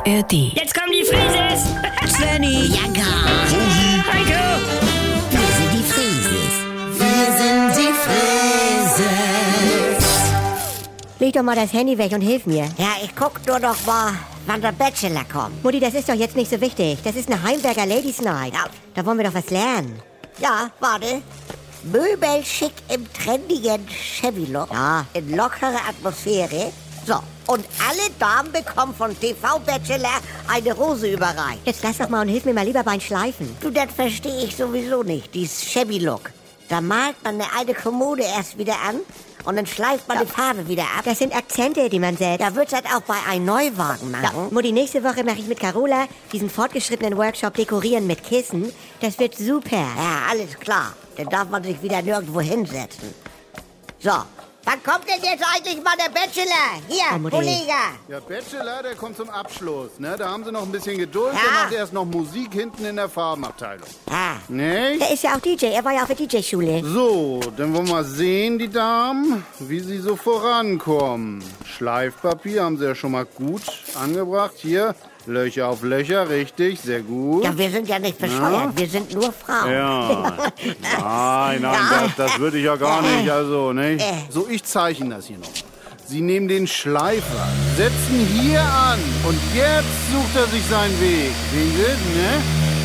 ARD. Jetzt kommen die Frises! Svenny, Ja, gar. Heiko! Wir sind die Frieses. Wir sind die Frieses. leg doch mal das Handy weg und hilf mir. Ja, ich guck nur noch mal, wann der Bachelor kommt. Mutti, das ist doch jetzt nicht so wichtig. Das ist eine Heimwerker Ladies Night. Ja. Da wollen wir doch was lernen. Ja, warte. Möbelschick im trendigen Chevy-Look. Ja. In lockerer Atmosphäre. So, und alle Damen bekommen von TV-Bachelor eine Rose überreicht. Jetzt lass doch mal und hilf mir mal lieber beim Schleifen. Du, das verstehe ich sowieso nicht, dieses Chevy-Look. Da malt man eine Kommode erst wieder an und dann schleift man die Farbe wieder ab. Das sind Akzente, die man setzt. Da wird's halt auch bei einem Neuwagen machen. Mutti, nächste Woche mache ich mit Carola diesen fortgeschrittenen Workshop Dekorieren mit Kissen. Das wird super. Ja, alles klar. Dann darf man sich wieder nirgendwo hinsetzen. So, wann kommt denn jetzt eigentlich mal der Bachelor? Hier, Oh, Mutti. Kollege. Ja, Bachelor, der kommt zum Abschluss, ne? Da haben sie noch ein bisschen Geduld. Ja. Der macht erst noch Musik hinten in der Farbenabteilung. Ah, Ne? Der ist ja auch DJ. Er war ja auf der DJ-Schule. So, dann wollen wir mal sehen, die Damen, wie sie so vorankommen. Schleifpapier haben sie ja schon mal gut angebracht. Hier, Löcher auf Löcher, richtig, sehr gut. ja, wir sind ja nicht bescheuert. Wir sind nur Frauen. Ja. Nein, das würde ich ja gar nicht, also, ne? So, ich zeichne das hier noch. Sie nehmen den Schleifer, setzen hier an und jetzt sucht er sich seinen Weg. Sehen Sie, ne?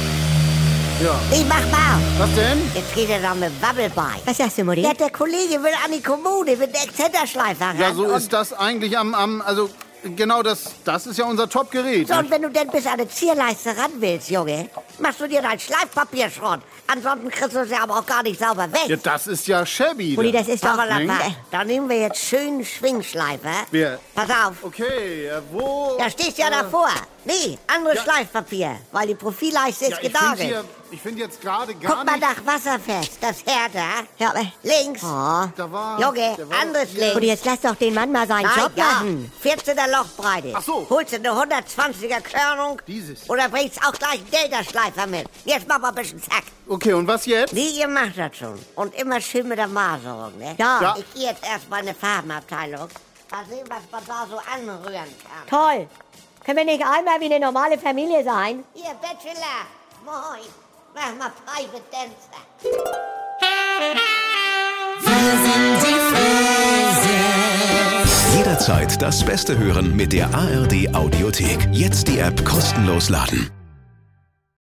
Ja. Ich mach mal. Was denn? Jetzt geht er da mit Wabbel bei. Was sagst du, Mutti? Ja, der Kollege will an die Kommode mit dem Exzenterschleifer ran. Ja, so und ist das eigentlich also, genau das ist ja unser Top-Gerät. So, und wenn du denn bis an die Zierleiste ran willst, Junge, machst du dir dein Schleifpapier schon. Ansonsten kriegst du es ja aber auch gar nicht sauber weg. Ja, das ist ja shabby. Mutti, das ist doch... Aber Ne? da nehmen wir jetzt schön Schwingschleifer. Wer? Pass auf. Okay, wo... Da stehst ja davor. Nee, anderes Schleifpapier, weil die Profilleiste ist genagelt. Ich finde jetzt gerade gar Guck mal nicht... nach Wasserfest, das Härter. Ja, aber... Links. Oh. Da war... Junge, der war- anderes Ja. links. Mutti, jetzt lass doch den Mann mal seinen Nein, Job ja. machen. 14er Lochbreite. Ach so. Holst du eine 120er Körnung? Dieses. Oder bringst auch gleich einen Delta-Schleifer mit? Jetzt mach mal ein bisschen zack. Okay, und was jetzt? Nee, ihr macht das schon. Und immer schön mit der Maserung, ne? Ja. Ich gehe jetzt erstmal in eine Farbenabteilung. Mal sehen, was man da so anrühren kann. Toll. Können wir nicht einmal wie eine normale Familie sein? Hier, Bachelor. Moin. Mach mal Private Dancer. Jederzeit das Beste hören mit der ARD Audiothek. Jetzt die App kostenlos laden.